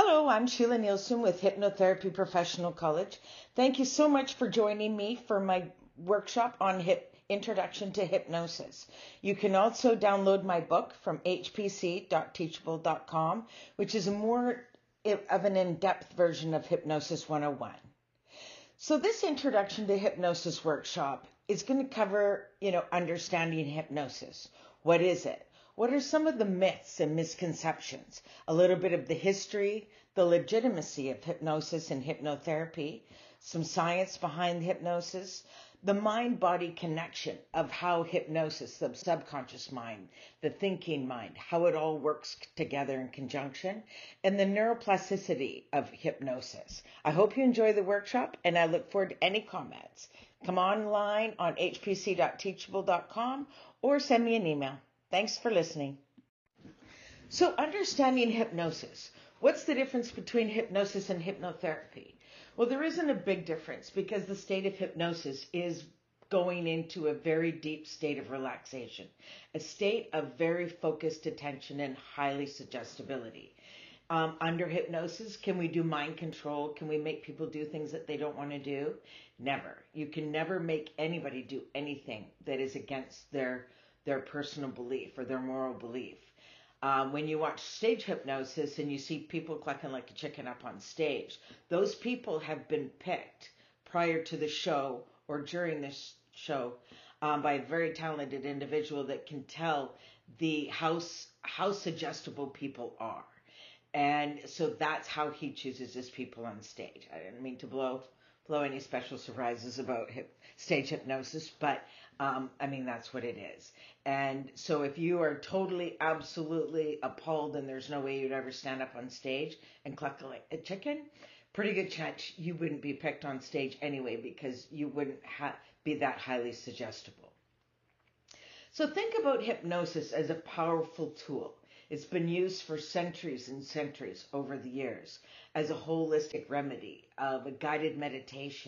Hello, I'm Sheila Nielsen with Hypnotherapy Professional College. Thank you so much for joining me for my workshop on Introduction to Hypnosis. You can also download my book from hpc.teachable.com, which is a more of an in-depth version of Hypnosis 101. So this Introduction to Hypnosis workshop is going to cover, understanding hypnosis. What is it? What are some of the myths and misconceptions? A little bit of the history, the legitimacy of hypnosis and hypnotherapy, some science behind hypnosis, the mind-body connection of how hypnosis, the subconscious mind, the thinking mind, how it all works together in conjunction, and the neuroplasticity of hypnosis. I hope you enjoy the workshop, and I look forward to any comments. Come online on hpc.teachable.com or send me an email. Thanks for listening. So, understanding hypnosis. What's the difference between hypnosis and hypnotherapy? Well, there isn't a big difference because the state of hypnosis is going into a very deep state of relaxation, a state of very focused attention and highly suggestibility. Under hypnosis, can we do mind control? Can we make people do things that they don't want to do? Never. You can never make anybody do anything that is against their personal belief or their moral belief. When you watch stage hypnosis and you see people clucking like a chicken up on stage, those people have been picked prior to the show or during this show by a very talented individual that can tell how suggestible people are. And so that's how he chooses his people on stage. I didn't mean to blow any special surprises about stage hypnosis, but that's what it is. And so if you are totally, absolutely appalled and there's no way you'd ever stand up on stage and cluck like a chicken, pretty good chance you wouldn't be picked on stage anyway because you wouldn't be that highly suggestible. So think about hypnosis as a powerful tool. It's been used for centuries and centuries over the years as a holistic remedy of a guided meditation,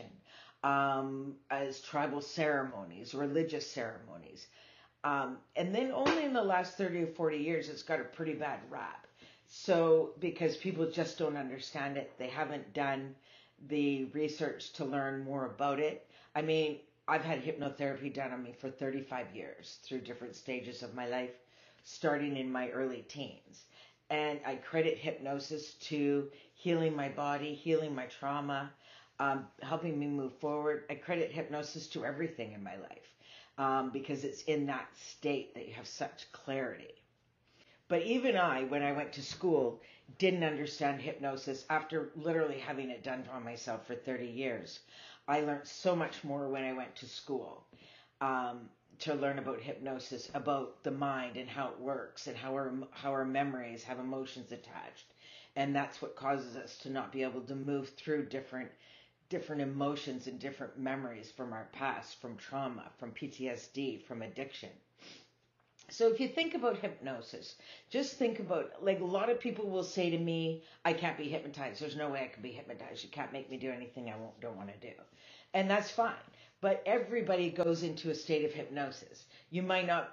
as tribal ceremonies, religious ceremonies. And then only in the last 30 or 40 years, it's got a pretty bad rap. So because people just don't understand it, they haven't done the research to learn more about it. I mean, I've had hypnotherapy done on me for 35 years through different stages of my life, starting in my early teens. And I credit hypnosis to healing my body, healing my trauma, helping me move forward. I credit hypnosis to everything in my life because it's in that state that you have such clarity. But even when I went to school, didn't understand hypnosis after literally having it done on myself for 30 years. I learned so much more when I went to school to learn about hypnosis, about the mind and how it works and how our memories have emotions attached. And that's what causes us to not be able to move through different emotions and different memories from our past, from trauma, from PTSD, from addiction. So if you think about hypnosis, just think about, like, a lot of people will say to me, I can't be hypnotized. There's no way I can be hypnotized. You can't make me do anything I don't want to do. And that's fine. But everybody goes into a state of hypnosis. You might not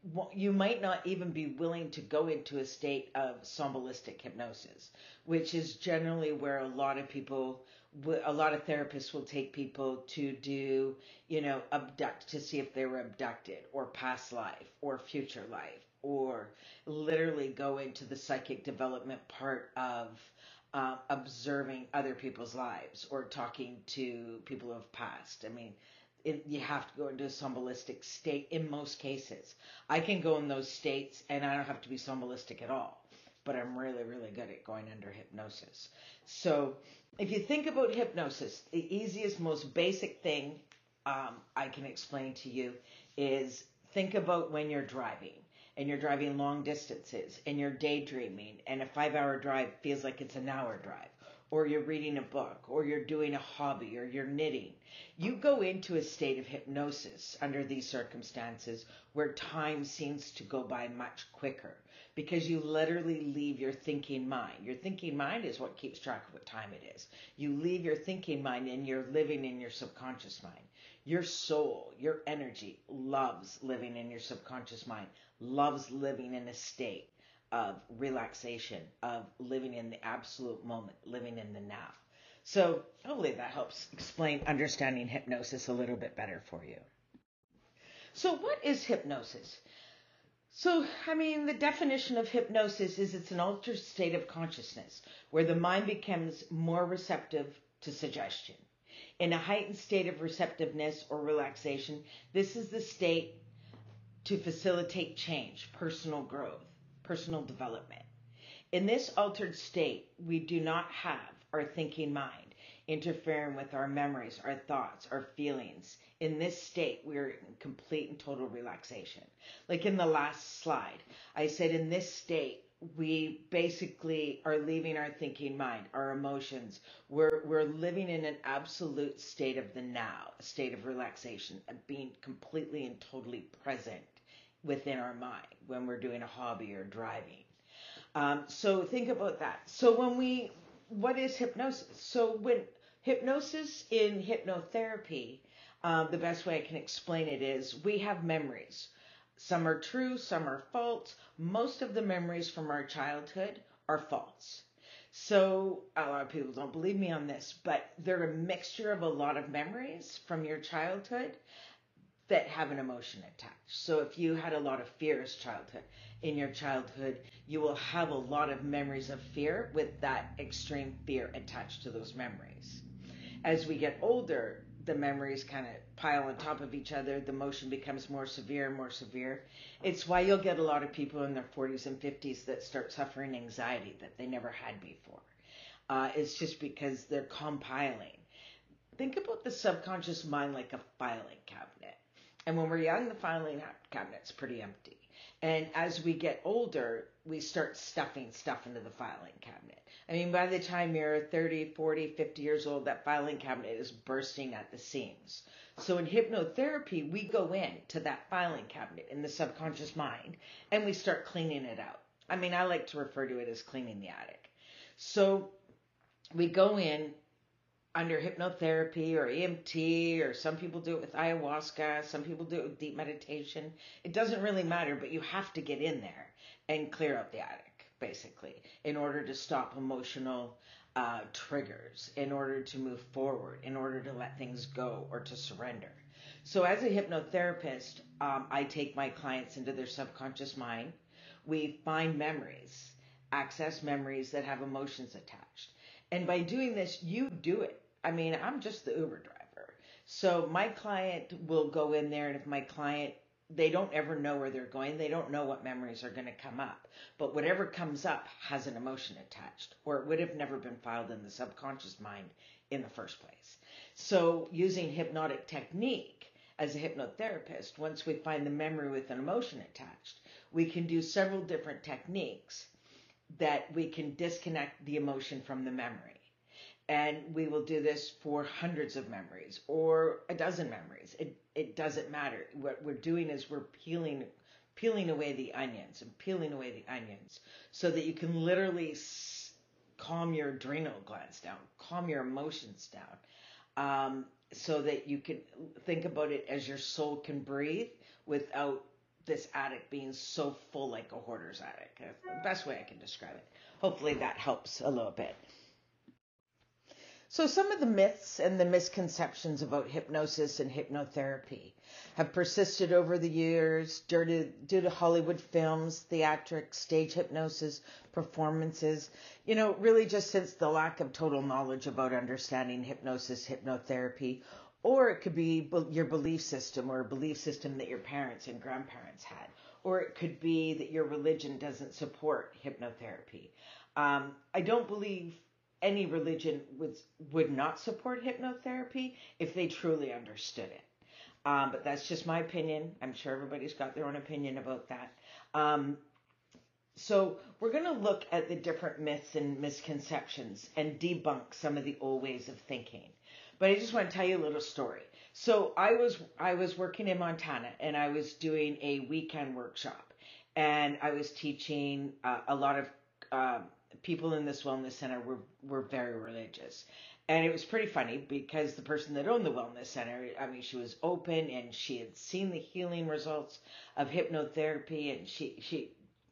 even be willing to go into a state of somnambulistic hypnosis, which is generally where a lot of therapists will take people to do, abduct, to see if they were abducted, or past life, or future life, or literally go into the psychic development part of observing other people's lives or talking to people who have passed. I mean, you have to go into a somnambulistic state in most cases. I can go in those states and I don't have to be somnambulistic at all, but I'm really, really good at going under hypnosis. So if you think about hypnosis, the easiest, most basic thing I can explain to you is think about when you're driving and you're driving long distances and you're daydreaming and a 5-hour drive feels like it's an hour drive, or you're reading a book, or you're doing a hobby, or you're knitting. You go into a state of hypnosis under these circumstances where time seems to go by much quicker because you literally leave your thinking mind. Your thinking mind is what keeps track of what time it is. You leave your thinking mind and you're living in your subconscious mind. Your soul, your energy loves living in your subconscious mind, loves living in a state of relaxation, of living in the absolute moment, living in the now. So hopefully that helps explain understanding hypnosis a little bit better for you. So what is hypnosis? So, the definition of hypnosis is it's an altered state of consciousness where the mind becomes more receptive to suggestion. In a heightened state of receptiveness or relaxation, this is the state to facilitate change, personal growth, personal development. In this altered state, we do not have our thinking mind interfering with our memories, our thoughts, our feelings. In this state, we're in complete and total relaxation. Like in the last slide, I said in this state, we basically are leaving our thinking mind, our emotions. We're living in an absolute state of the now, a state of relaxation, of being completely and totally present within our mind when we're doing a hobby or driving. So think about that. So what is hypnosis? So when hypnosis in hypnotherapy, the best way I can explain it is we have memories. Some are true, some are false. Most of the memories from our childhood are false. So a lot of people don't believe me on this, but they're a mixture of a lot of memories from your childhood that have an emotion attached. So if you had a lot of fear as in your childhood, you will have a lot of memories of fear with that extreme fear attached to those memories. As we get older, the memories kind of pile on top of each other. The emotion becomes more severe and more severe. It's why you'll get a lot of people in their 40s and 50s that start suffering anxiety that they never had before. It's just because they're compiling. Think about the subconscious mind like a filing cabinet. And when we're young, the filing cabinet's pretty empty. And as we get older, we start stuffing stuff into the filing cabinet. By the time you're 30, 40, 50 years old, that filing cabinet is bursting at the seams. So in hypnotherapy, we go in to that filing cabinet in the subconscious mind and we start cleaning it out. I like to refer to it as cleaning the attic. So we go in under hypnotherapy or EMT, or some people do it with ayahuasca, some people do it with deep meditation. It doesn't really matter, but you have to get in there and clear out the attic, basically, in order to stop emotional triggers, in order to move forward, in order to let things go or to surrender. So as a hypnotherapist, I take my clients into their subconscious mind. We find memories, access memories that have emotions attached. And by doing this, you do it. I'm just the Uber driver. So my client will go in there, and if my client, they don't ever know where they're going, they don't know what memories are going to come up. But whatever comes up has an emotion attached, or it would have never been filed in the subconscious mind in the first place. So using hypnotic technique as a hypnotherapist, once we find the memory with an emotion attached, we can do several different techniques that we can disconnect the emotion from the memory. And we will do this for hundreds of memories or a dozen memories. It doesn't matter. What we're doing is we're peeling away the onions and peeling away the onions so that you can literally calm your adrenal glands down, calm your emotions down, so that you can think about it as your soul can breathe without this attic being so full like a hoarder's attic. That's the best way I can describe it. Hopefully that helps a little bit. So some of the myths and the misconceptions about hypnosis and hypnotherapy have persisted over the years due to Hollywood films, theatrics, stage hypnosis, performances, really just since the lack of total knowledge about understanding hypnosis, hypnotherapy, or it could be your belief system or a belief system that your parents and grandparents had, or it could be that your religion doesn't support hypnotherapy. I don't believe any religion would not support hypnotherapy if they truly understood it. But that's just my opinion. I'm sure everybody's got their own opinion about that. So we're going to look at the different myths and misconceptions and debunk some of the old ways of thinking. But I just want to tell you a little story. So I was working in Montana, and I was doing a weekend workshop, and I was teaching a lot of people in this wellness center were very religious. And it was pretty funny because the person that owned the wellness center, she was open and she had seen the healing results of hypnotherapy, and she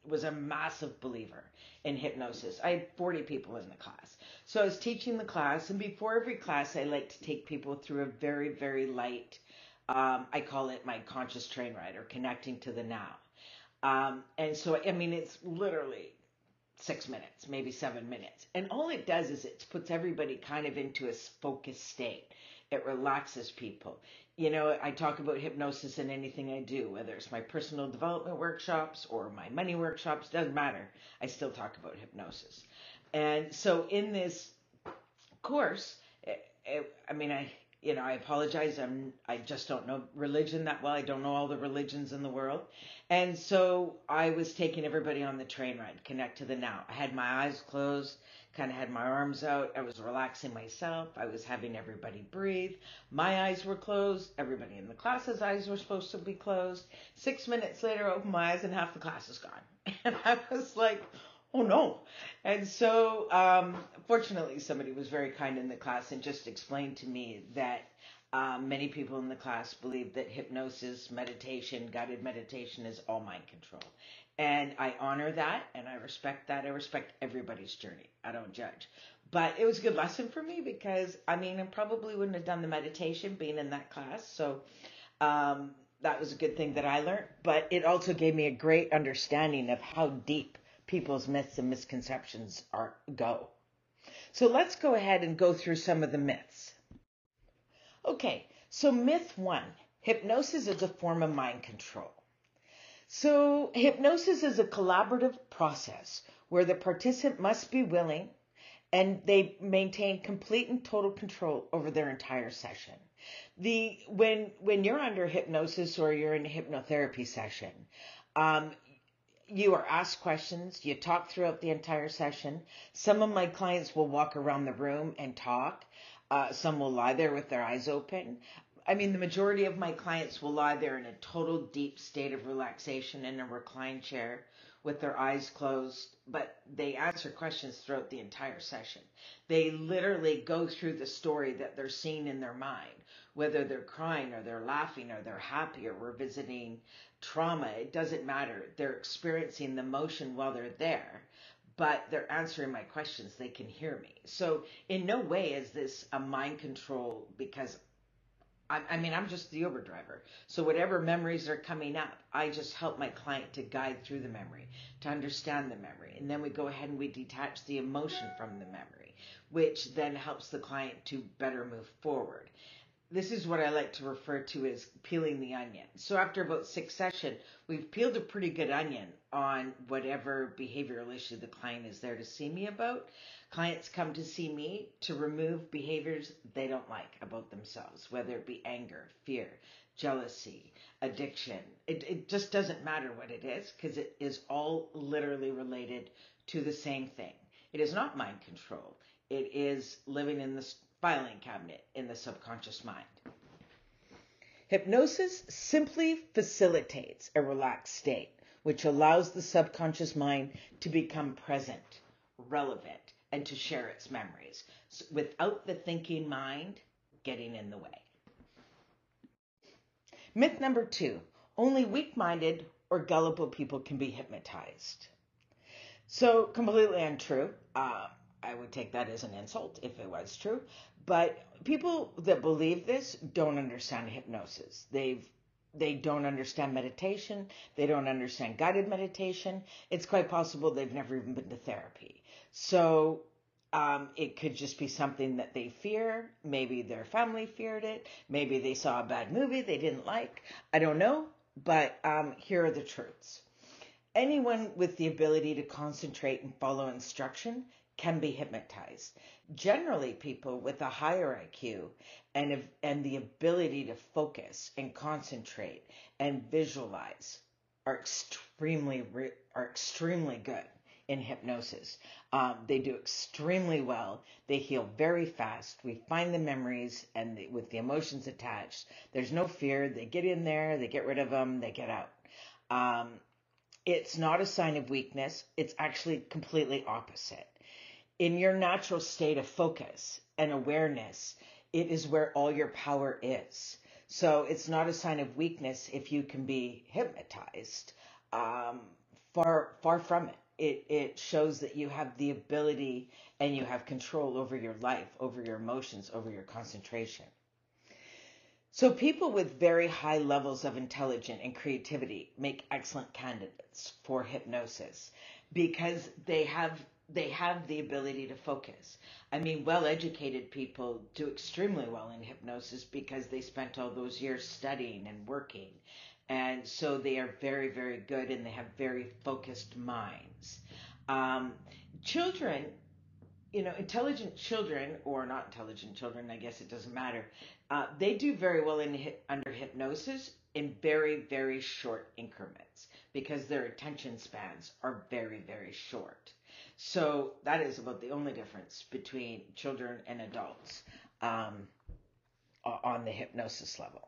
was a massive believer in hypnosis. I had 40 people in the class. So I was teaching the class, and before every class, I like to take people through a very, very light, I call it my conscious train ride, or connecting to the now. And so, I mean, it's literally 6 minutes, maybe 7 minutes. And all it does is it puts everybody kind of into a focused state. It relaxes people. You know, I talk about hypnosis in anything I do, whether it's my personal development workshops or my money workshops, doesn't matter. I still talk about hypnosis. And so in this course, I mean, I apologize. I just don't know religion that well. I don't know all the religions in the world. And so I was taking everybody on the train ride, connect to the now. I had my eyes closed, kind of had my arms out. I was relaxing myself. I was having everybody breathe. My eyes were closed. Everybody in the class's eyes were supposed to be closed. 6 minutes later, I opened my eyes and half the class is gone. And I was like, oh no. And so, fortunately, somebody was very kind in the class and just explained to me that many people in the class believe that hypnosis, meditation, guided meditation is all mind control. And I honor that and I respect that. I respect everybody's journey. I don't judge. But it was a good lesson for me because, I mean, I probably wouldn't have done the meditation being in that class. So, that was a good thing that I learned. But it also gave me a great understanding of how deep people's myths and misconceptions go. So let's go ahead and go through some of the myths. Okay, so myth 1, hypnosis is a form of mind control. So hypnosis is a collaborative process where the participant must be willing and they maintain complete and total control over their entire session. When you're under hypnosis or you're in a hypnotherapy session, you are asked questions, you talk throughout the entire session. Some of my clients will walk around the room and talk. Some will lie there with their eyes open. I mean, the majority of my clients will lie there in a total deep state of relaxation in a reclined chair with their eyes closed, but they answer questions throughout the entire session. They literally go through the story that they're seeing in their mind, whether they're crying or they're laughing or they're happy or revisiting trauma. It doesn't matter. They're experiencing the emotion while they're there, but they're answering my questions. They can hear me. So in no way is this a mind control because I'm just the Uber driver. So whatever memories are coming up, I just help my client to guide through the memory, to understand the memory. And then we go ahead and we detach the emotion from the memory, which then helps the client to better move forward. This is what I like to refer to as peeling the onion. So after about 6 sessions, we've peeled a pretty good onion on whatever behavioral issue the client is there to see me about. Clients come to see me to remove behaviors they don't like about themselves, whether it be anger, fear, jealousy, addiction. It just doesn't matter what it is because it is all literally related to the same thing. It is not mind control. It is living in the filing cabinet in the subconscious mind. Hypnosis simply facilitates a relaxed state, which allows the subconscious mind to become present, relevant, and to share its memories without the thinking mind getting in the way. Myth number 2, only weak-minded or gullible people can be hypnotized. So completely untrue. I would take that as an insult if it was true. But people that believe this don't understand hypnosis. They don't understand meditation. They don't understand guided meditation. It's quite possible they've never even been to therapy. So it could just be something that they fear. Maybe their family feared it. Maybe they saw a bad movie they didn't like. I don't know. But here are the truths. Anyone with the ability to concentrate and follow instruction can be hypnotized. Generally, people with a higher IQ and the ability to focus and concentrate and visualize are extremely good in hypnosis. They do extremely well. They heal very fast. We find the memories and with the emotions attached. There's no fear. They get in there. They get rid of them. They get out. It's not a sign of weakness. It's actually completely opposite. In your natural state of focus and awareness, it is where all your power is. So it's not a sign of weakness if you can be hypnotized Far from it. It shows that you have the ability and you have control over your life, over your emotions, over your concentration. So people with very high levels of intelligence and creativity make excellent candidates for hypnosis because they have the ability to focus. I mean, well-educated people do extremely well in hypnosis because they spent all those years studying and working. And so they are very, very good and they have very focused minds. Um, Children, intelligent children or not intelligent children, I guess it doesn't matter. They do very well under hypnosis in very, very short increments because their attention spans are very, very short. So that is about the only difference between children and adults um, on the hypnosis level.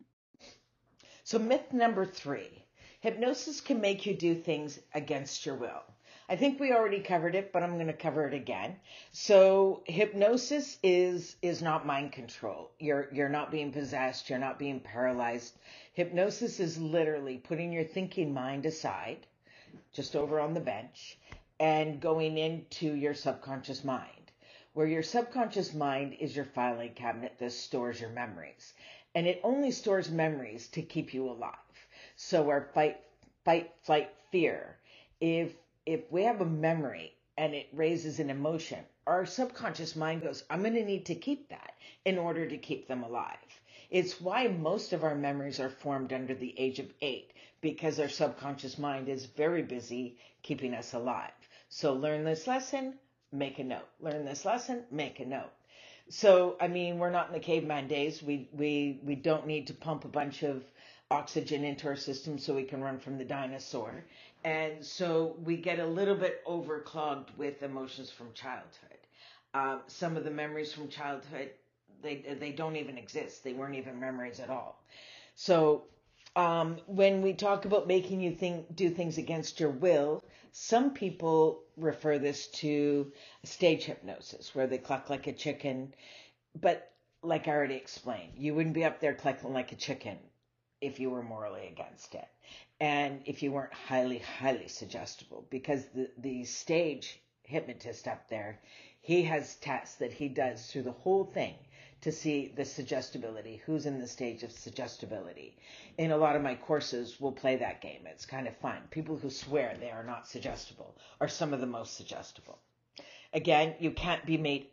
So myth number 3, hypnosis can make you do things against your will. I think we already covered it, but I'm going to cover it again. So hypnosis is not mind control. You're not being possessed. You're not being paralyzed. Hypnosis is literally putting your thinking mind aside, just over on the bench, and going into your subconscious mind, where your subconscious mind is your filing cabinet that stores your memories. And it only stores memories to keep you alive. So our fight, flight, fear. If we have a memory and it raises an emotion, our subconscious mind goes, I'm going to need to keep that in order to keep them alive. It's why most of our memories are formed under the age of 8, because our subconscious mind is very busy keeping us alive. So learn this lesson, make a note. Learn this lesson, make a note. So, I mean, we're not in the caveman days. We don't need to pump a bunch of oxygen into our system so we can run from the dinosaur. And so we get a little bit overclogged with emotions from childhood. Some of the memories from childhood, they don't even exist. They weren't even memories at all. So when we talk about making you do things against your will, some people refer this to stage hypnosis, where they cluck like a chicken. But like I already explained, you wouldn't be up there clucking like a chicken if you were morally against it, and if you weren't highly, highly suggestible, because the stage hypnotist up there, he has tests that he does through the whole thing to see the suggestibility, who's in the stage of suggestibility. In a lot of my courses, we'll play that game. It's kind of fun. People who swear they are not suggestible are some of the most suggestible. Again, you can't be made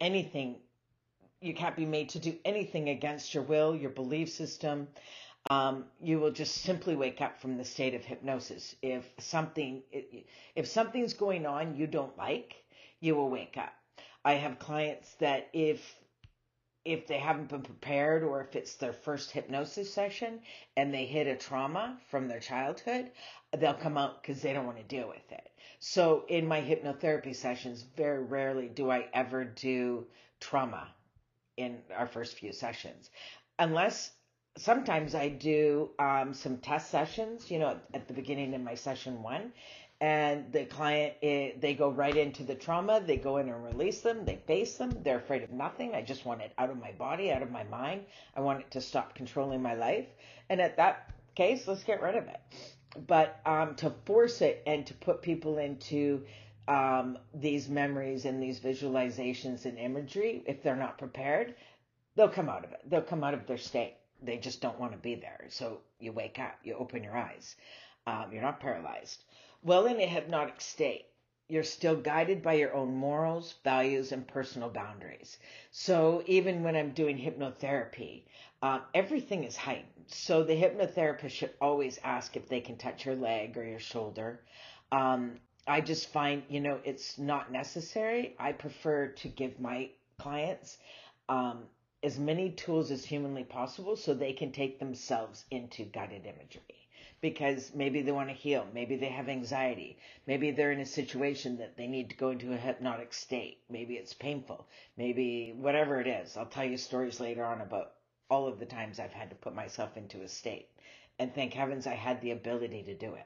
to do anything against your will, your belief system. You will just simply wake up from the state of hypnosis. If something's going on you don't like, you will wake up. I have clients that if they haven't been prepared, or if it's their first hypnosis session and they hit a trauma from their childhood, they'll come out because they don't want to deal with it. So in my hypnotherapy sessions, very rarely do I ever do trauma in our first few sessions, unless sometimes I do some test sessions, at the beginning in my session 1, and the client, they go right into the trauma. They go in and release them. They face them. They're afraid of nothing. I just want it out of my body, out of my mind. I want it to stop controlling my life. And at that case, let's get rid of it. But to force it and to put people into these memories and these visualizations and imagery, if they're not prepared, they'll come out of it. They'll come out of their state. They just don't want to be there. So you wake up, you open your eyes. You're not paralyzed. Well, in a hypnotic state, you're still guided by your own morals, values, and personal boundaries. So even when I'm doing hypnotherapy, everything is heightened. So the hypnotherapist should always ask if they can touch your leg or your shoulder. I just find, it's not necessary. I prefer to give my clients as many tools as humanly possible so they can take themselves into guided imagery. Because maybe they want to heal, maybe they have anxiety, maybe they're in a situation that they need to go into a hypnotic state, maybe it's painful, maybe whatever it is. I'll tell you stories later on about all of the times I've had to put myself into a state. And thank heavens I had the ability to do it.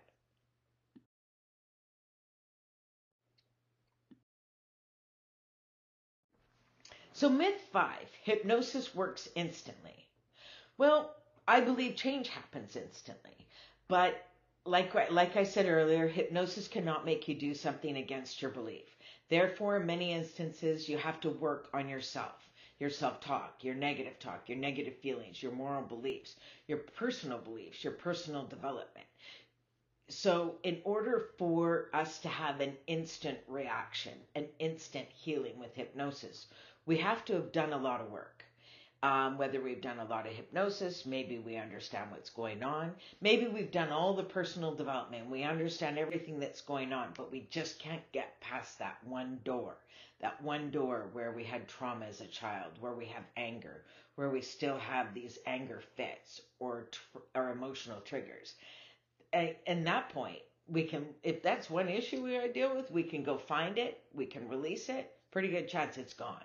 So myth 5, hypnosis works instantly. Well, I believe change happens instantly. But like I said earlier, hypnosis cannot make you do something against your belief. Therefore, in many instances, you have to work on yourself, your self-talk, your negative feelings, your moral beliefs, your personal development. So, in order for us to have an instant reaction, an instant healing with hypnosis, we have to have done a lot of work. Whether we've done a lot of hypnosis, maybe we understand what's going on. Maybe we've done all the personal development. We understand everything that's going on, but we just can't get past that one door. That one door where we had trauma as a child, where we have anger, where we still have these anger fits or emotional triggers. And that point, we can, if that's one issue we gotta deal with, we can go find it, we can release it. Pretty good chance it's gone.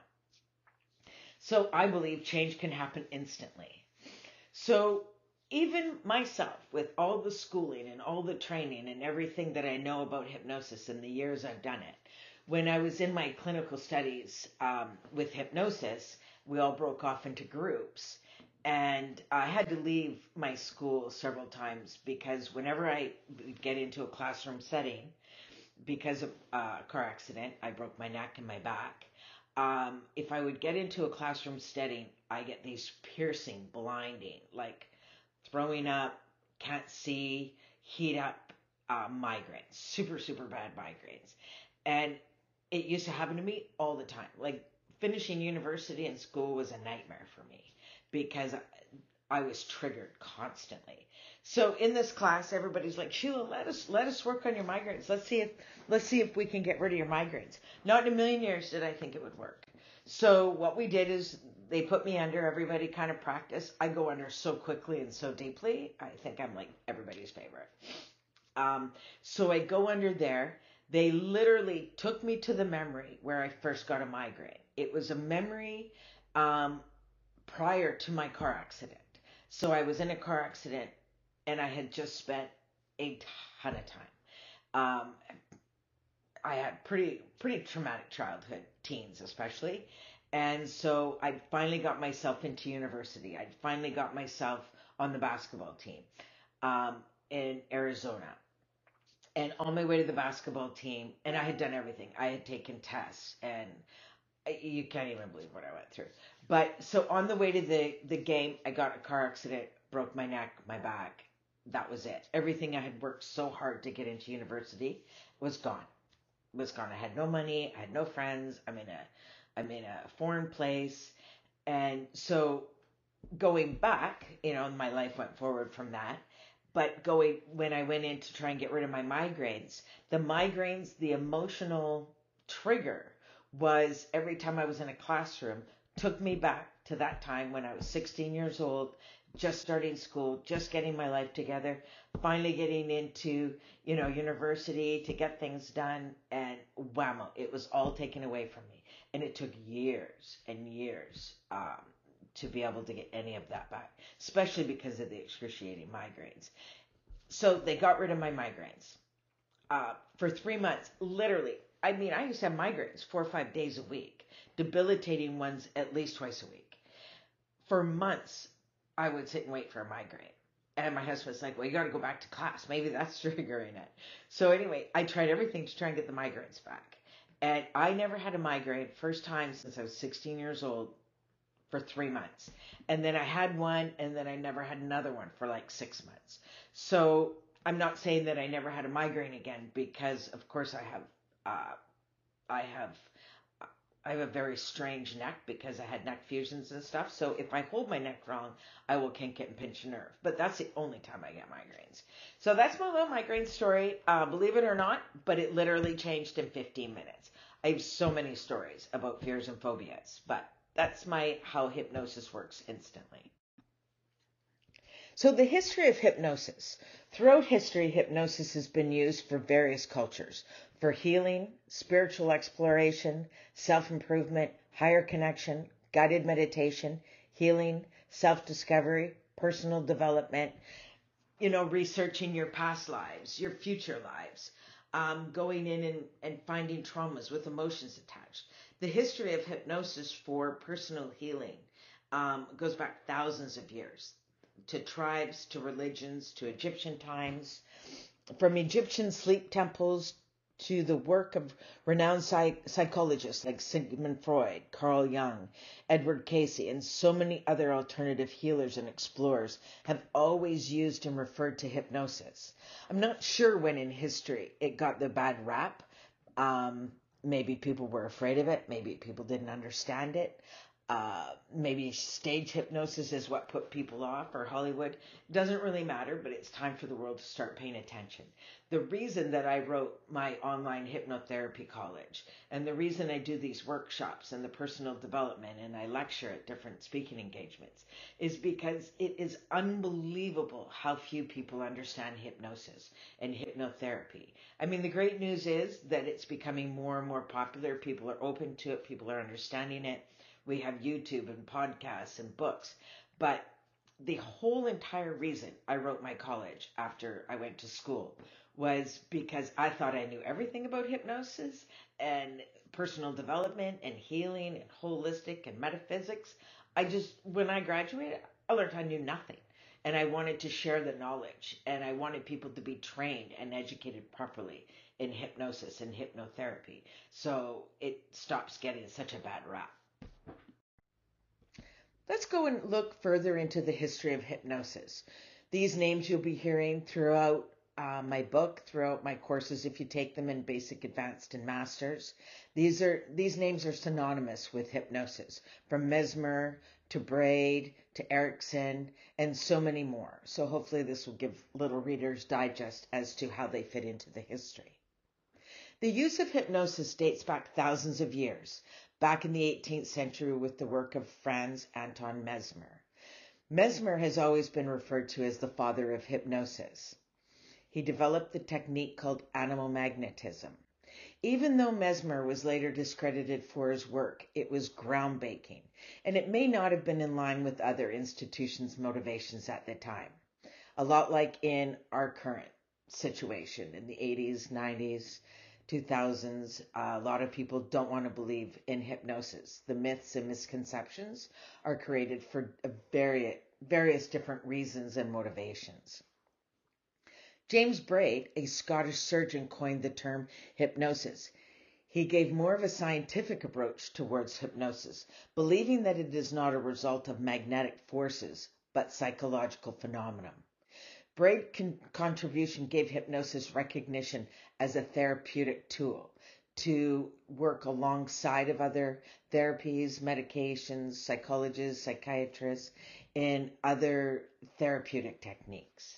So I believe change can happen instantly. So even myself, with all the schooling and all the training and everything that I know about hypnosis in the years I've done it, when I was in my clinical studies with hypnosis, we all broke off into groups. And I had to leave my school several times because whenever I would get into a classroom setting, because of a car accident, I broke my neck and my back. If I would get into a classroom setting, I get these piercing, blinding, like throwing up, can't see, heat up migraines, super, super bad migraines. And it used to happen to me all the time. Like finishing university and school was a nightmare for me because I was triggered constantly. So in this class, everybody's like, Sheila, let us work on your migraines. Let's see if we can get rid of your migraines. Not in a million years did I think it would work. So what we did is they put me under. Everybody kind of practiced. I go under so quickly and so deeply. I think I'm like everybody's favorite. So I go under there. They literally took me to the memory where I first got a migraine. It was a memory prior to my car accident. So I was in a car accident and I had just spent a ton of time. I had pretty traumatic childhood, teens especially. And so I finally got myself into university. I finally got myself on the basketball team in Arizona. And on my way to the basketball team, and I had done everything. I had taken tests, and you can't even believe what I went through. But so on the way to the game, I got a car accident, broke my neck, my back. That was it. Everything I had worked so hard to get into university was gone. Was gone. I had no money. I had no friends. I'm in a foreign place, and so going back, my life went forward from that. But when I went in to try and get rid of my migraines, the emotional trigger was every time I was in a classroom, took me back to that time when I was 16 years old, just starting school, just getting my life together, finally getting into, university to get things done, and whammo, it was all taken away from me. And it took years and years to be able to get any of that back, especially because of the excruciating migraines. So they got rid of my migraines for 3 months. Literally, I used to have migraines 4 or 5 days a week, debilitating ones at least twice a week. For months, I would sit and wait for a migraine. And my husband's like, well, you got to go back to class. Maybe that's triggering it. So anyway, I tried everything to try and get the migraines back. And I never had a migraine, first time since I was 16 years old, for 3 months. And then I had one, and then I never had another one for like 6 months. So I'm not saying that I never had a migraine again, because of course I have a very strange neck because I had neck fusions and stuff. So if I hold my neck wrong, I will kink it and pinch a nerve. But that's the only time I get migraines. So that's my little migraine story. Believe it or not, but it literally changed in 15 minutes. I have so many stories about fears and phobias, but that's how hypnosis works instantly. So the history of hypnosis. Throughout history, hypnosis has been used for various cultures for healing, spiritual exploration, self-improvement, higher connection, guided meditation, healing, self-discovery, personal development, researching your past lives, your future lives, going in and finding traumas with emotions attached. The history of hypnosis for personal healing goes back thousands of years, to tribes, to religions, to Egyptian times, From Egyptian sleep temples to the work of renowned psychologists like Sigmund Freud, Carl Jung, Edward Cayce, and so many other alternative healers and explorers have always used and referred to hypnosis. I'm not sure when in history it got the bad rap. Maybe people were afraid of it. Maybe people didn't understand it. Maybe stage hypnosis is what put people off, or Hollywood. It doesn't really matter, but it's time for the world to start paying attention. The reason that I wrote my online hypnotherapy college, and the reason I do these workshops and the personal development, and I lecture at different speaking engagements, is because it is unbelievable how few people understand hypnosis and hypnotherapy. I mean, the great news is that it's becoming more and more popular. People are open to it. People are understanding it. We have YouTube and podcasts and books. But the whole entire reason I wrote my college after I went to school was because I thought I knew everything about hypnosis and personal development and healing and holistic and metaphysics. When I graduated, I learned I knew nothing. And I wanted to share the knowledge, and I wanted people to be trained and educated properly in hypnosis and hypnotherapy. So it stops getting such a bad rap. Let's go and look further into the history of hypnosis. These names you'll be hearing throughout my book, throughout my courses if you take them in Basic, Advanced, and Masters. These names are synonymous with hypnosis, from Mesmer to Braid to Erickson and so many more. So hopefully this will give little readers digest as to how they fit into the history. The use of hypnosis dates back thousands of years, back in the 18th century with the work of Franz Anton Mesmer. Mesmer has always been referred to as the father of hypnosis. He developed the technique called animal magnetism. Even though Mesmer was later discredited for his work, it was groundbreaking, and it may not have been in line with other institutions' motivations at the time. A lot like in our current situation in the 80s, 90s, 2000s, a lot of people don't want to believe in hypnosis. The myths and misconceptions are created for various different reasons and motivations. James Braid, a Scottish surgeon, coined the term hypnosis. He gave more of a scientific approach towards hypnosis, believing that it is not a result of magnetic forces, but psychological phenomena. Braid's contribution gave hypnosis recognition as a therapeutic tool to work alongside of other therapies, medications, psychologists, psychiatrists, and other therapeutic techniques.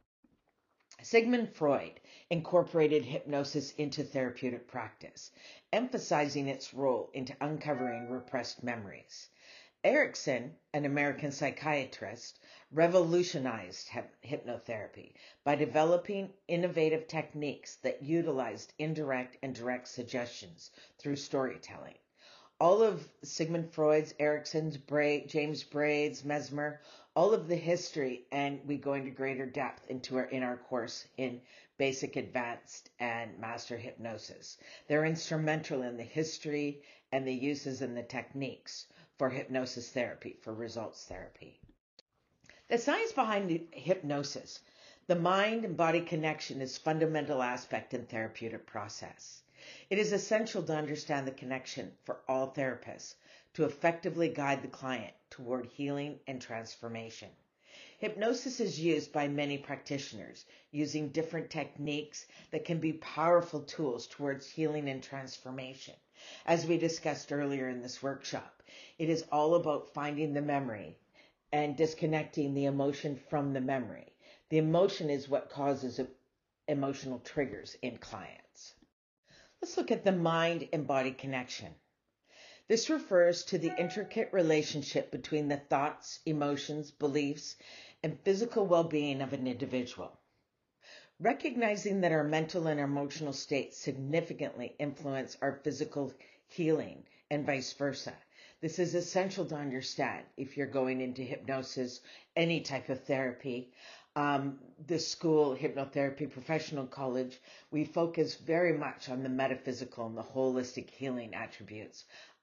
Sigmund Freud incorporated hypnosis into therapeutic practice, emphasizing its role into uncovering repressed memories. Erickson, an American psychiatrist, revolutionized hypnotherapy by developing innovative techniques that utilized indirect and direct suggestions through storytelling. All of Sigmund Freud's, Erickson's, James Braid's, Mesmer, all of the history, and we go into greater depth in our course in Basic, Advanced, and Master Hypnosis. They're instrumental in the history and the uses and the techniques for hypnosis therapy, for results therapy. The science behind hypnosis, the mind and body connection, is a fundamental aspect in therapeutic process. It is essential to understand the connection for all therapists to effectively guide the client toward healing and transformation. Hypnosis is used by many practitioners using different techniques that can be powerful tools towards healing and transformation. As we discussed earlier in this workshop, it is all about finding the memory and disconnecting the emotion from the memory. The emotion is what causes emotional triggers in clients. Let's look at the mind and body connection. This refers to the intricate relationship between the thoughts, emotions, beliefs, and physical well-being of an individual. Recognizing that our mental and emotional states significantly influence our physical healing and vice versa. This is essential to understand if you're going into hypnosis, any type of therapy. The school, Hypnotherapy Professional College, we focus very much on the metaphysical and the holistic healing attributes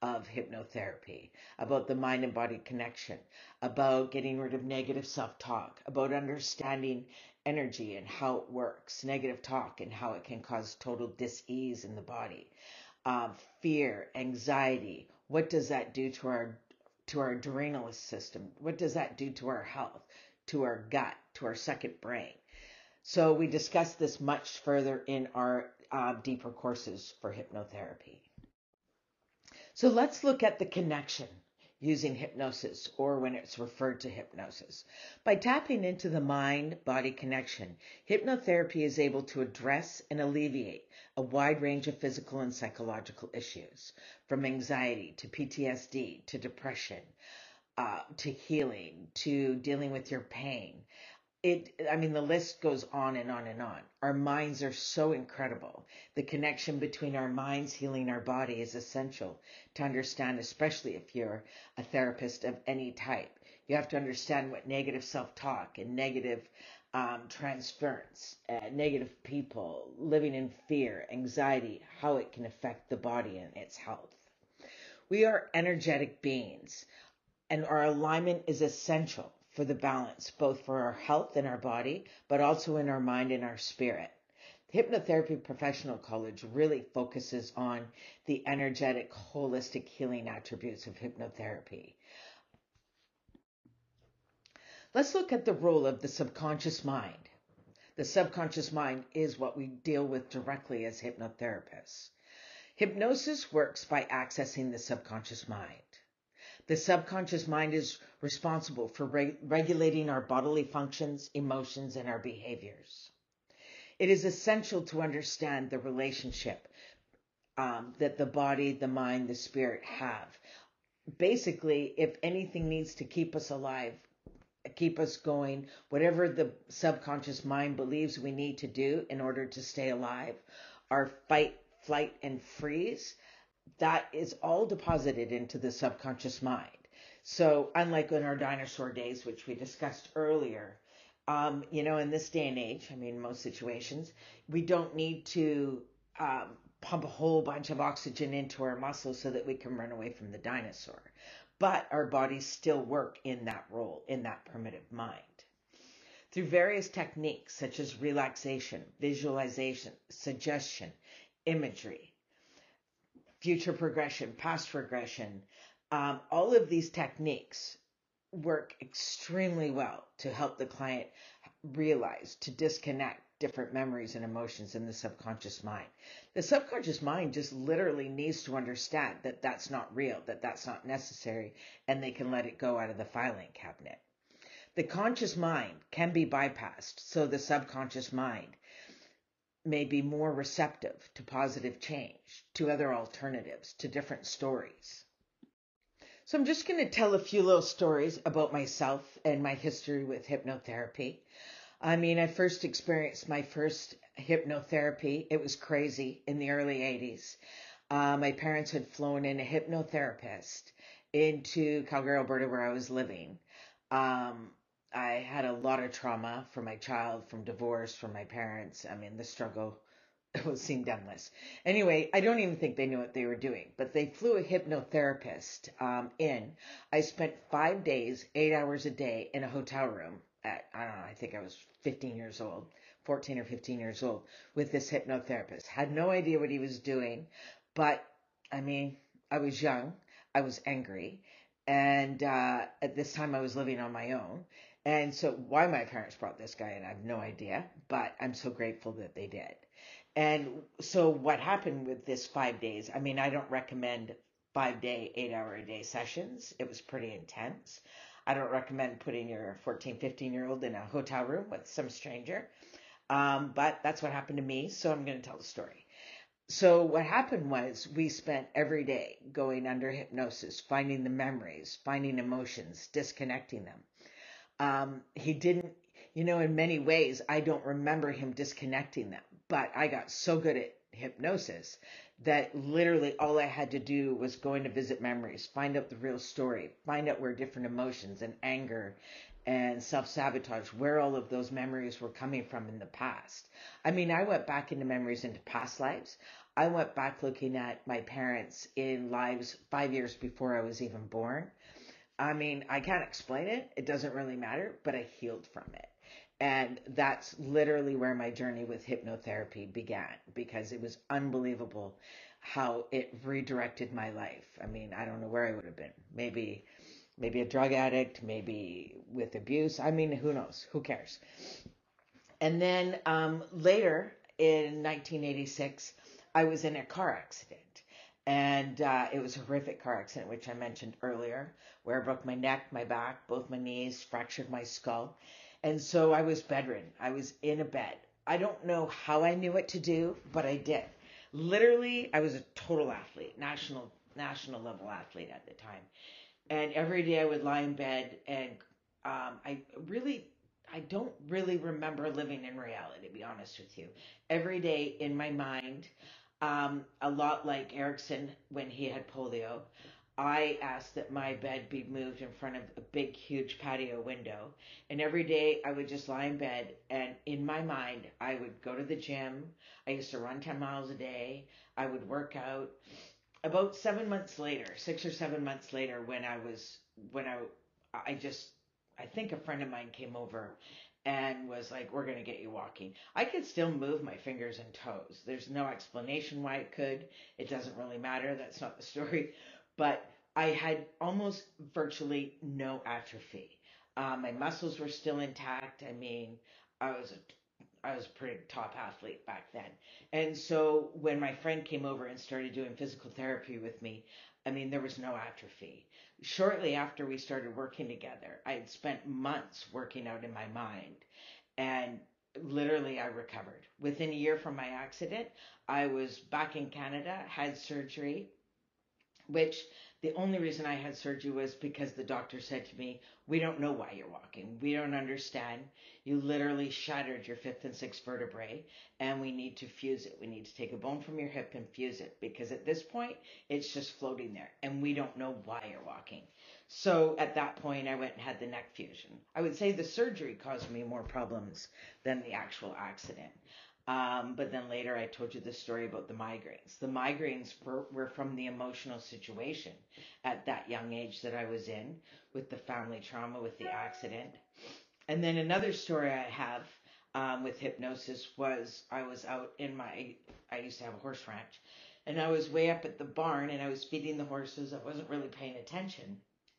of hypnotherapy, about the mind and body connection, about getting rid of negative self-talk, about understanding energy and how it works, negative talk and how it can cause total dis-ease in the body, fear, anxiety. What does that do to our adrenal system? What does that do to our health, to our gut, to our second brain? So we discuss this much further in our deeper courses for hypnotherapy. So let's look at the connection using hypnosis, or when it's referred to hypnosis. By tapping into the mind-body connection, hypnotherapy is able to address and alleviate a wide range of physical and psychological issues, from anxiety to PTSD to depression, to healing, to dealing with your pain. The list goes on and on and on. Our minds are so incredible. The connection between our minds healing our body is essential to understand, especially if you're a therapist of any type. You have to understand what negative self-talk and negative transference, negative people, living in fear, anxiety, how it can affect the body and its health. We are energetic beings, and our alignment is essential for the balance, both for our health and our body, but also in our mind and our spirit. The Hypnotherapy Professional College really focuses on the energetic, holistic healing attributes of hypnotherapy. Let's look at the role of the subconscious mind. The subconscious mind is what we deal with directly as hypnotherapists. Hypnosis works by accessing the subconscious mind. The subconscious mind is responsible for regulating our bodily functions, emotions, and our behaviors. It is essential to understand the relationship that the body, the mind, the spirit have. Basically, if anything needs to keep us alive, keep us going, whatever the subconscious mind believes we need to do in order to stay alive, our fight, flight, and freeze, that is all deposited into the subconscious mind. So unlike in our dinosaur days, which we discussed earlier, in this day and age, most situations, we don't need to pump a whole bunch of oxygen into our muscles so that we can run away from the dinosaur. But our bodies still work in that role, in that primitive mind. Through various techniques such as relaxation, visualization, suggestion, imagery, future progression, past regression, all of these techniques work extremely well to help the client realize, to disconnect different memories and emotions in the subconscious mind. The subconscious mind just literally needs to understand that that's not real, that that's not necessary, and they can let it go out of the filing cabinet. The conscious mind can be bypassed, so the subconscious mind may be more receptive to positive change, to other alternatives, to different stories. So I'm just going to tell a few little stories about myself and my history with hypnotherapy. I first experienced my first hypnotherapy. It was crazy in the early 80s. My parents had flown in a hypnotherapist into Calgary, Alberta, where I was living. I had a lot of trauma from my child, from divorce, from my parents. The struggle seemed endless. Anyway, I don't even think they knew what they were doing, but they flew a hypnotherapist in. I spent 5 days, 8 hours a day in a hotel room at, I think I was 15 years old, 14 or 15 years old, with this hypnotherapist. Had no idea what he was doing, but I was young, I was angry, and at this time I was living on my own. And so why my parents brought this guy in, I have no idea, but I'm so grateful that they did. And so what happened with this 5 days, I don't recommend 5-day, 8-hour-a-day sessions. It was pretty intense. I don't recommend putting your 14, 15-year-old in a hotel room with some stranger. But that's what happened to me, so I'm going to tell the story. So what happened was we spent every day going under hypnosis, finding the memories, finding emotions, disconnecting them. He didn't, in many ways, I don't remember him disconnecting them, but I got so good at hypnosis that literally all I had to do was go in to visit memories, find out the real story, find out where different emotions and anger and self-sabotage, where all of those memories were coming from in the past. I went back into memories into past lives. I went back looking at my parents in lives 5 years before I was even born. I mean, I can't explain it. It doesn't really matter, but I healed from it. And that's literally where my journey with hypnotherapy began, because it was unbelievable how it redirected my life. I mean, I don't know where I would have been. Maybe a drug addict, maybe with abuse. I mean, who knows? Who cares? And then later in 1986, I was in a car accident. And it was a horrific car accident, which I mentioned earlier, where I broke my neck, my back, both my knees, fractured my skull. And so I was bedridden. I was in a bed. I don't know how I knew what to do, but I did. Literally, I was a total athlete, national level athlete at the time. And every day I would lie in bed, and I really, I don't really remember living in reality, to be honest with you. Every day in my mind, a lot like Erickson when he had polio, I asked that my bed be moved in front of a big, huge patio window. And every day I would just lie in bed, and in my mind, I would go to the gym. I used to run 10 miles a day. I would work out. About 7 months later, 6 or 7 months later, when I just, I think a friend of mine came over and was like, we're going to get you walking. I could still move my fingers and toes. There's no explanation why it could. It doesn't really matter. That's not the story. But I had almost virtually no atrophy. My muscles were still intact. I mean, I was a I was a pretty top athlete back then. And so when my friend came over and started doing physical therapy with me, I mean, there was no atrophy. Shortly after we started working together, I had spent months working out in my mind, and literally I recovered. Within a year from my accident, I was back in Canada, had surgery, which the only reason I had surgery was because the doctor said to me, we don't know why you're walking. We don't understand. You literally shattered your fifth and sixth vertebrae, and we need to fuse it. We need to take a bone from your hip and fuse it, because at this point, it's just floating there, and we don't know why you're walking. So at that point, I went and had the neck fusion. I would say the surgery caused me more problems than the actual accident. But then later I told you the story about the migraines. The migraines were from the emotional situation at that young age that I was in, with the family trauma, with the accident. And then another story I have with hypnosis was I was out in I used to have a horse ranch, and I was way up at the barn, and I was feeding the horses. I wasn't really paying attention.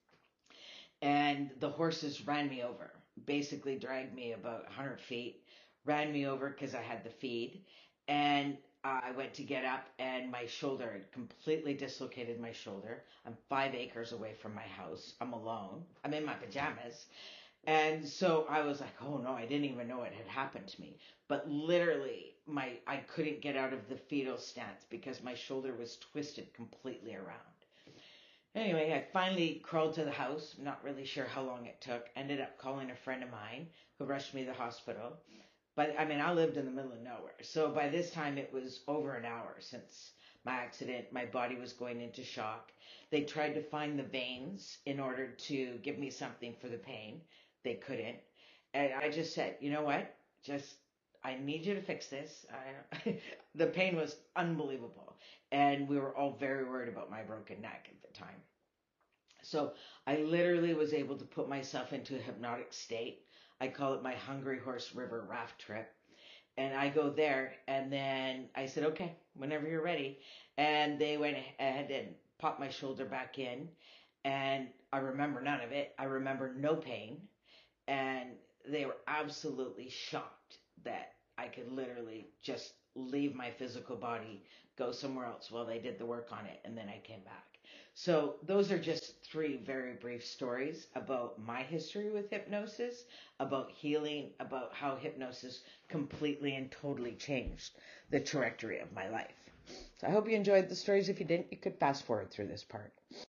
And the horses ran me over, basically dragged me about 100 feet, ran me over because I had the feed. And I went to get up, and my shoulder had completely dislocated my shoulder. I'm 5 acres away from my house. I'm alone. I'm in my pajamas. And so I was like, oh no, I didn't even know it had happened to me. But literally, I couldn't get out of the fetal stance because my shoulder was twisted completely around. Anyway, I finally crawled to the house. I'm not really sure how long it took. Ended up calling a friend of mine who rushed me to the hospital. But I mean, I lived in the middle of nowhere. So by this time, it was over an hour since my accident. My body was going into shock. They tried to find the veins in order to give me something for the pain. They couldn't. And I just said, you know what? I need you to fix this. The pain was unbelievable. And we were all very worried about my broken neck at the time. So I literally was able to put myself into a hypnotic state. I call it my Hungry Horse River raft trip. And I go there, and then I said, okay, whenever you're ready. And they went ahead and popped my shoulder back in. And I remember none of it. I remember no pain. And they were absolutely shocked that I could literally just leave my physical body, go somewhere else while they did the work on it, and then I came back. So those are just three very brief stories about my history with hypnosis, about healing, about how hypnosis completely and totally changed the trajectory of my life. So I hope you enjoyed the stories. If you didn't, you could fast forward through this part.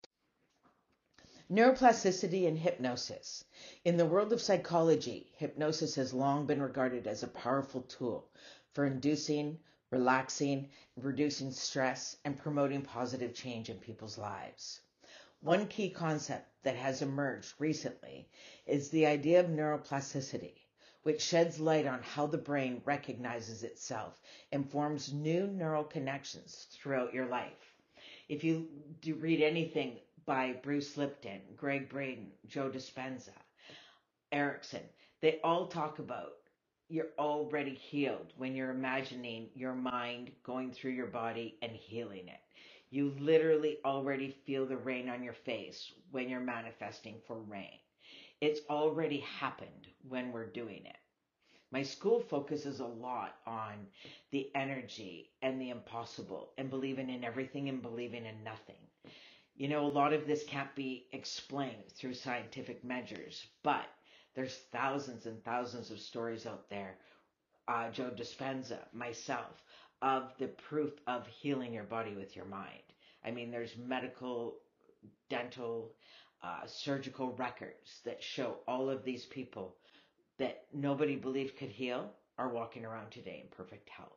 Neuroplasticity and hypnosis. In the world of psychology, hypnosis has long been regarded as a powerful tool for inducing, relaxing, reducing stress, and promoting positive change in people's lives. One key concept that has emerged recently is the idea of neuroplasticity, which sheds light on how the brain recognizes itself and forms new neural connections throughout your life. If you do read anything by Bruce Lipton, Greg Braden, Joe Dispenza, Erickson, they all talk about you're already healed when you're imagining your mind going through your body and healing it. You literally already feel the rain on your face when you're manifesting for rain. It's already happened when we're doing it. My school focuses a lot on the energy and the impossible and believing in everything and believing in nothing. You know, a lot of this can't be explained through scientific measures, but there's thousands and thousands of stories out there, Joe Dispenza, myself, of the proof of healing your body with your mind. I mean, there's medical, dental, surgical records that show all of these people that nobody believed could heal are walking around today in perfect health.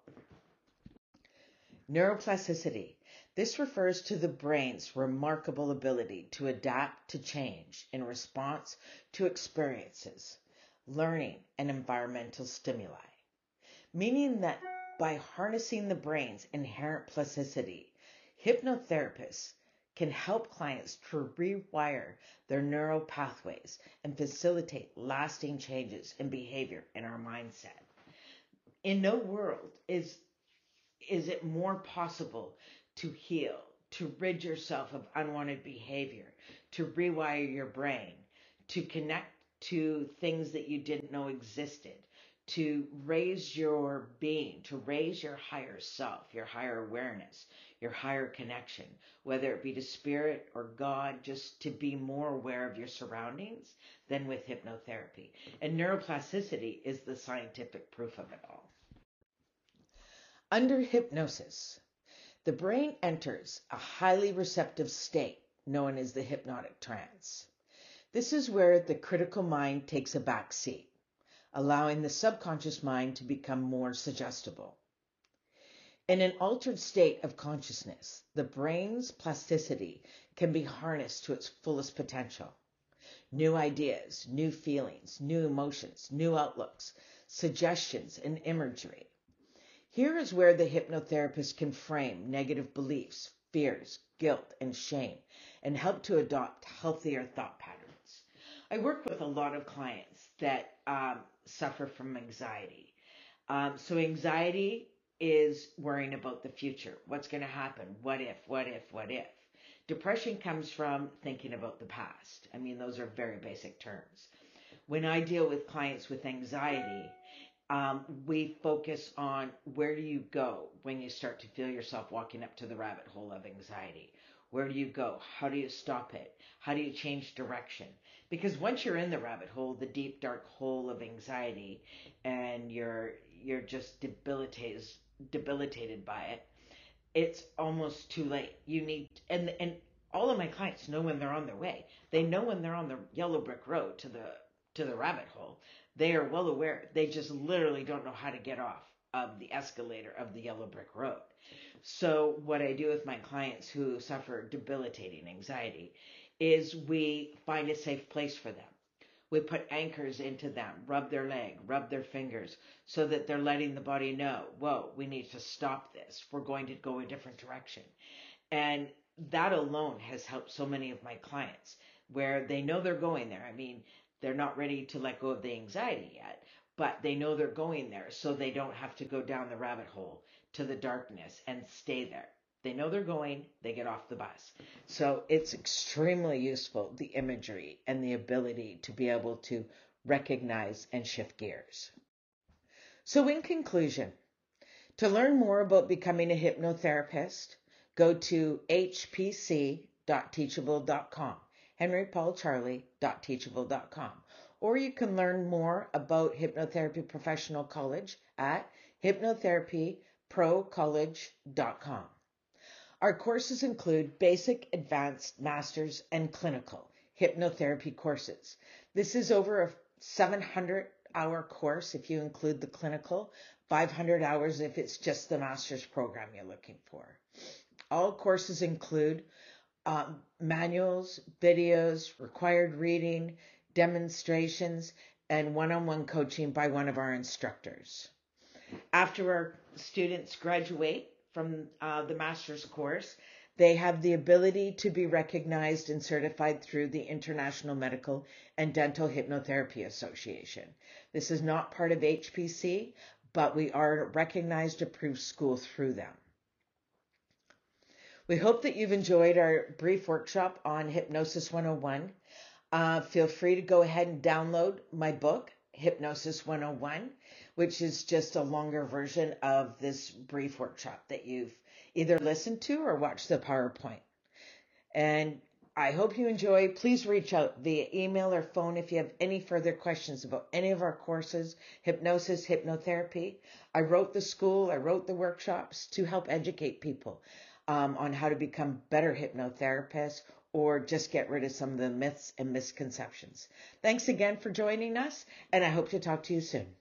Neuroplasticity. This refers to the brain's remarkable ability to adapt to change in response to experiences, learning, and environmental stimuli. Meaning that by harnessing the brain's inherent plasticity, hypnotherapists can help clients to rewire their neural pathways and facilitate lasting changes in behavior in our mindset. In no world is it more possible to heal, to rid yourself of unwanted behavior, to rewire your brain, to connect to things that you didn't know existed, to raise your being, to raise your higher self, your higher awareness, your higher connection, whether it be to spirit or God, just to be more aware of your surroundings than with hypnotherapy. And neuroplasticity is the scientific proof of it all. Under hypnosis, the brain enters a highly receptive state known as the hypnotic trance. This is where the critical mind takes a back seat, allowing the subconscious mind to become more suggestible. In an altered state of consciousness, the brain's plasticity can be harnessed to its fullest potential. New ideas, new feelings, new emotions, new outlooks, suggestions, and imagery. Here is where the hypnotherapist can frame negative beliefs, fears, guilt, and shame, and help to adopt healthier thought patterns. I work with a lot of clients that suffer from anxiety. So anxiety is worrying about the future. What's going to happen? What if, what if, what if? Depression comes from thinking about the past. I mean, those are very basic terms. When I deal with clients with anxiety, we focus on where do you go when you start to feel yourself walking up to the rabbit hole of anxiety. Where do you go? How do you stop it? How do you change direction? Because once you're in the rabbit hole, the deep, dark hole of anxiety, and you're just debilitated by it, it's almost too late. You need, and all of my clients know when they're on their way. They know when they're on the yellow brick road to the rabbit hole. They are well aware. They just literally don't know how to get off of the escalator of the yellow brick road. So what I do with my clients who suffer debilitating anxiety is we find a safe place for them. We put anchors into them, rub their leg, rub their fingers, so that they're letting the body know, whoa, we need to stop this. We're going to go a different direction. And that alone has helped so many of my clients where they know they're going there. I mean, they're not ready to let go of the anxiety yet, but they know they're going there, so they don't have to go down the rabbit hole to the darkness and stay there. They know they're going, they get off the bus. So it's extremely useful, the imagery and the ability to be able to recognize and shift gears. So in conclusion, to learn more about becoming a hypnotherapist, go to hpc.teachable.com, henrypaulcharlie.teachable.com, or you can learn more about Hypnotherapy Professional College at hypnotherapyprocollege.com. Our courses include basic, advanced, masters, and clinical hypnotherapy courses. This is over a 700-hour course if you include the clinical, 500 hours if it's just the master's program you're looking for. All courses include manuals, videos, required reading, demonstrations, and one-on-one coaching by one of our instructors. After our students graduate from the master's course, they have the ability to be recognized and certified through the International Medical and Dental Hypnotherapy Association. This is not part of HPC, but we are a recognized approved school through them. We hope that you've enjoyed our brief workshop on Hypnosis 101. Feel free to go ahead and download my book, Hypnosis 101, which is just a longer version of this brief workshop that you've either listened to or watched the PowerPoint. And I hope you enjoy. Please reach out via email or phone if you have any further questions about any of our courses, hypnosis, hypnotherapy. I wrote the school, I wrote the workshops to help educate people on how to become better hypnotherapists or just get rid of some of the myths and misconceptions. Thanks again for joining us, and I hope to talk to you soon.